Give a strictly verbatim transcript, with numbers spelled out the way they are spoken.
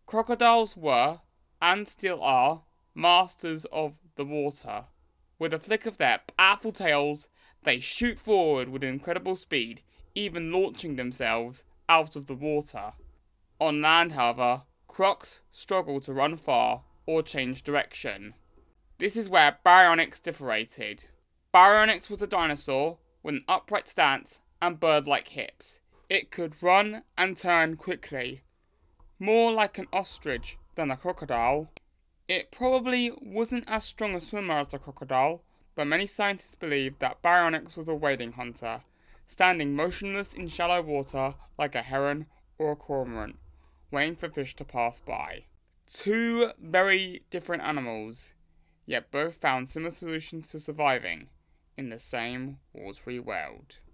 Crocodiles were, and still are, masters of the water. With a flick of their powerful tails, they shoot forward with incredible speed, even launching themselves out of the water. On land, however, crocs struggle to run far or change direction. This is where Baryonyx differated. Baryonyx was a dinosaur with an upright stance and bird-like hips. It could run and turn quickly, more like an ostrich than a crocodile. It probably wasn't as strong a swimmer as a crocodile, but many scientists believe that Baryonyx was a wading hunter, standing motionless in shallow water like a heron or a cormorant, waiting for fish to pass by. Two very different animals, yet both found similar solutions to surviving in the same watery world.